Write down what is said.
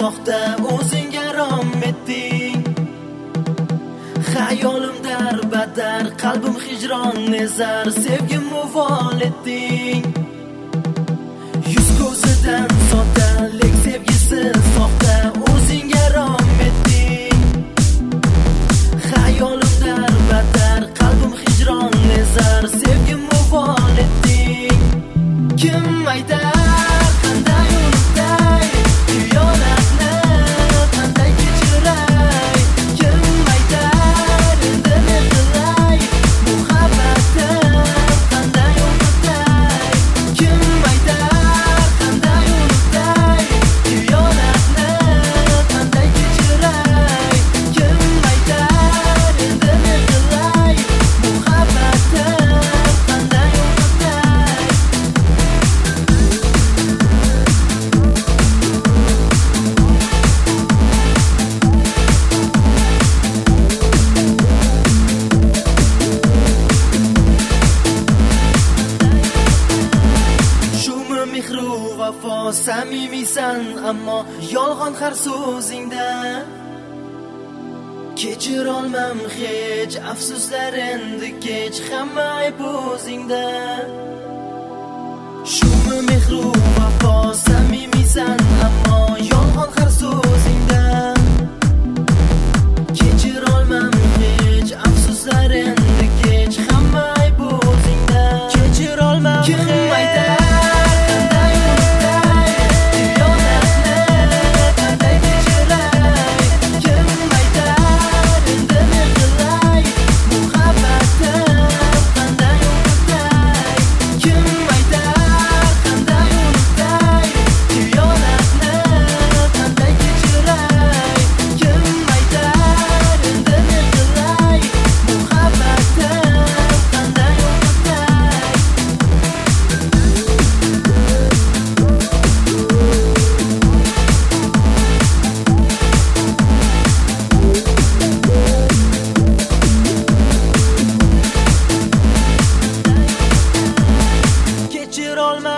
soxta o'zingga rom etding. Xayolim darbadar, qalbim hijron nezar, sevgim uvol etding. Yuz ko'zidan soddalik sevgisi soxta o'zingga rom etding. Xayolim darbadar, qalbim hijron nezar, sevgim uvol etding. Kim aytar qanday unutay, xiyonatni qanday kechiray? Kim aytar endi men qilay, muhabbatni qanday unutay? Kim aytar qanday unutay, xiyonatni qanday kechiray? Kim aytar endi men qilay, muhabbatni qanday unutay? Shumi mehru vafo samimiysan, ammo yolg'on har so'zingda. Kechirolmam hech afsuslar endi kech, hamma ayb o'zingda. Shumi mehru vafo samimiysan, ammo yolg'on har so'zingda. Kechirolmam hech afsuslar endi kech, hamma ayb o'zingda. Kechirolmam kim aytar qanday unutay, xiyonatni qanday kechiray? Kim aytar endi men qilay, muhabbatni qanday unutay? Kim aytar qanday unutay, xiyonatni qanday kechiray? Kim aytar endi men qilay, muhabbatni qanday unutay? Kechirolmam